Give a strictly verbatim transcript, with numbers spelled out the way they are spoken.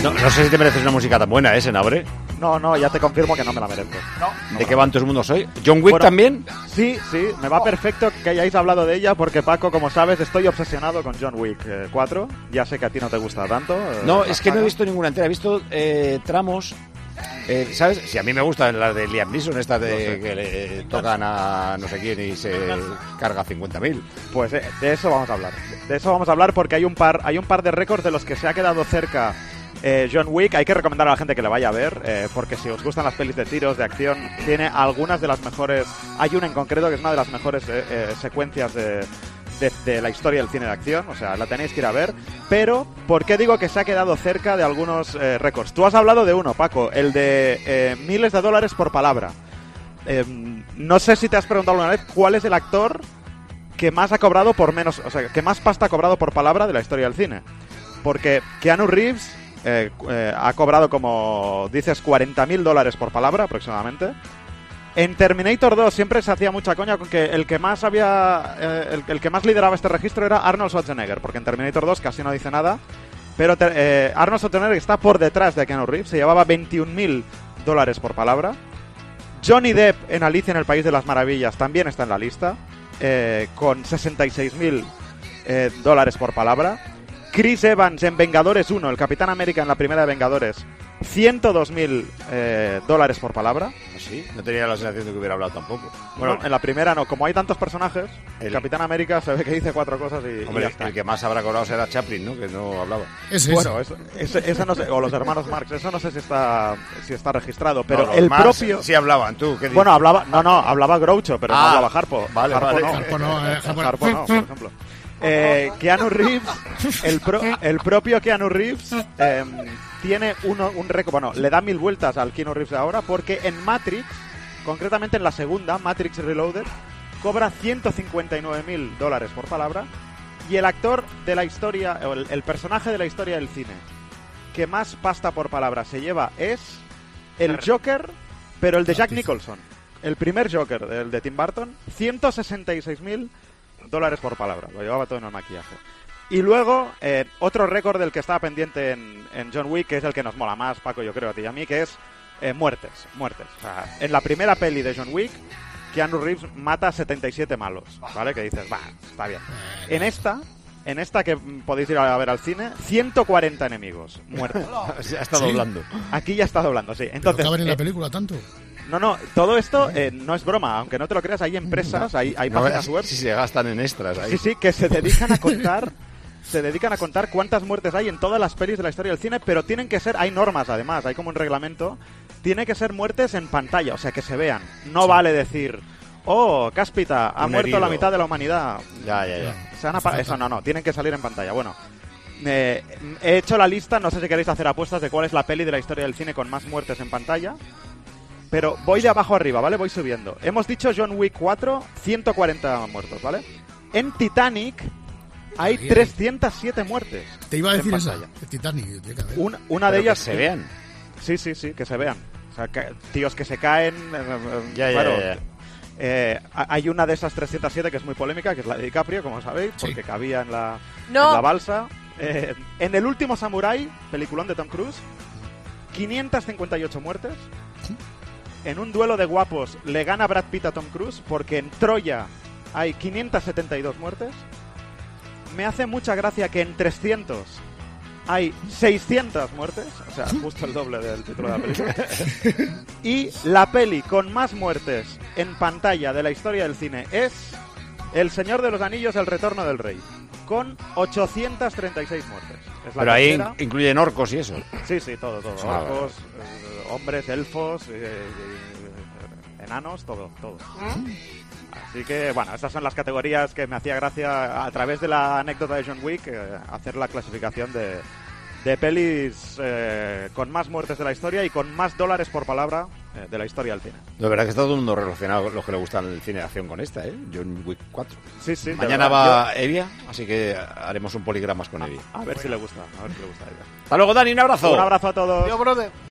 No, no sé si te mereces una música tan buena, ¿eh, Senabre? No, no, ya te confirmo que no me la merezco. No, no ¿De qué van todo el mundo soy? ¿John Wick bueno, también? Sí, sí, me va perfecto que hayáis hablado de ella porque, Paco, como sabes, estoy obsesionado con John Wick eh, cuatro. Ya sé que a ti no te gusta tanto. Eh, No, es que no he visto ninguna entera. He visto eh, tramos... Eh, ¿Sabes? Si a mí me gustan las de Liam Neeson, estas de sé. que le eh, tocan a no sé quién y se carga cincuenta mil. Pues eh, de eso vamos a hablar. De eso vamos a hablar porque hay un par, hay un par de récords de los que se ha quedado cerca eh, John Wick. Hay que recomendar a la gente que le vaya a ver, eh, porque si os gustan las pelis de tiros, de acción, tiene algunas de las mejores. Hay una en concreto que es una de las mejores eh, eh, secuencias de... De, de la historia del cine de acción, o sea, la tenéis que ir a ver. Pero, ¿por qué digo que se ha quedado cerca de algunos eh, récords? Tú has hablado de uno, Paco, el de eh, miles de dólares por palabra. Eh, no sé si te has preguntado alguna vez cuál es el actor que más ha cobrado por menos, o sea, que más pasta ha cobrado por palabra de la historia del cine. Porque Keanu Reeves eh, eh, ha cobrado, como dices, cuarenta mil dólares por palabra aproximadamente. En Terminator dos siempre se hacía mucha coña con que el que más había eh, el, el que más lideraba este registro era Arnold Schwarzenegger, porque en Terminator dos casi no dice nada, pero ter, eh, Arnold Schwarzenegger está por detrás de Keanu Reeves, se llevaba veintiún mil dólares por palabra. Johnny Depp en Alicia en el País de las Maravillas también está en la lista, eh, con sesenta y seis mil eh, dólares por palabra. Chris Evans en Vengadores uno, el Capitán América en la primera de Vengadores, ciento dos mil eh, dólares por palabra. Sí, no tenía la sensación de que hubiera hablado tampoco. Bueno, no, en la primera no. Como hay tantos personajes, el, el Capitán América se ve que dice cuatro cosas y, hombre, y ya está. El que más habrá cobrado será Chaplin, ¿no? Que no hablaba. ¿Es bueno, eso, eso, eso no sé, o los hermanos Marx, eso no sé si está si está registrado, pero no, el Marx propio... sí hablaban, ¿tú? ¿Qué bueno, hablaba, no, no, hablaba Groucho, pero ah, no hablaba Harpo. Vale, Harpo vale. no. Harpo no, eh, Harpo, Harpo no, por ejemplo. Eh, Keanu Reeves, el, pro, el propio Keanu Reeves eh, tiene uno, un récord, bueno, le da mil vueltas al Keanu Reeves ahora porque en Matrix, concretamente en la segunda, Matrix Reloaded, cobra ciento cincuenta y nueve mil dólares por palabra y el actor de la historia, o el, el personaje de la historia del cine que más pasta por palabra se lleva es el Joker, pero el de Jack Nicholson, el primer Joker, el de Tim Burton, ciento sesenta y seis mil dólares por palabra, lo llevaba todo en el maquillaje. Y luego, eh, otro récord del que estaba pendiente en, en John Wick, que es el que nos mola más, Paco, yo creo, a ti y a mí, que es eh, muertes, muertes. O sea, en la primera peli de John Wick, Keanu Reeves mata a setenta y siete malos, ¿vale? Que dices, va, está bien. En esta, en esta que podéis ir a ver al cine, ciento cuarenta enemigos muertos. Ya está doblando. ¿Sí? Aquí ya está doblando, sí. Entonces, ¿caben en eh, la película tanto? No, no, todo esto eh, no es broma, aunque no te lo creas, hay empresas, hay, hay páginas no, web. Si se gastan en extras ahí. Sí, sí, que se dedican a contar, se dedican a contar cuántas muertes hay en todas las pelis de la historia del cine, pero tienen que ser, hay normas además, hay como un reglamento, tiene que ser muertes en pantalla, o sea, que se vean. No sí. vale decir, oh, Cáspita, ha un muerto herido. La mitad de la humanidad. Ya, ya, ya. Se han apa- Eso no, no, tienen que salir en pantalla. Bueno, eh, he hecho la lista, no sé si queréis hacer apuestas de cuál es la peli de la historia del cine con más muertes en pantalla. Pero voy de abajo arriba, ¿vale? Voy subiendo. Hemos dicho John Wick cuatro, ciento cuarenta muertos, ¿vale? En Titanic hay ahí, trescientas siete muertes. Te iba a decir esa, Titanic. Una, una de ellas... Que se vean. Sí, sí, sí, que se vean. O sea, que, tíos que se caen... Eh, ya, claro, ya, ya. Eh, hay una de esas trescientas siete que es muy polémica, que es la de DiCaprio, como sabéis, porque sí. cabía en la, no. en la balsa. Eh, en El último Samurái, peliculón de Tom Cruise, quinientas cincuenta y ocho muertes. En un duelo de guapos le gana Brad Pitt a Tom Cruise porque en Troya hay quinientas setenta y dos muertes. Me hace mucha gracia que en trescientos hay seiscientas muertes, o sea, justo el doble del título de la película. Y la peli con más muertes en pantalla de la historia del cine es El Señor de los Anillos, El Retorno del Rey, con ochocientas treinta y seis muertes. Es la Pero ahí tercera. Incluyen orcos y eso. Sí, sí, todo, todo. Ah, orcos, eh, hombres, elfos, eh, eh, enanos, todo, todo. Así que, bueno, estas son las categorías que me hacía gracia a través de la anécdota de John Wick, eh, hacer la clasificación de, de pelis eh, con más muertes de la historia y con más dólares por palabra eh, de la historia del cine. De verdad que está todo el mundo relacionado, los que le gustan el cine de acción, con esta, ¿eh? John Wick cuatro. Sí, sí. Mañana va yo... Evia, así que haremos un poligramas con Evia. A, a ver bueno. si le gusta, a ver si le gusta a Evia. Hasta luego, Dani, un abrazo. Un abrazo a todos. Yo, brother.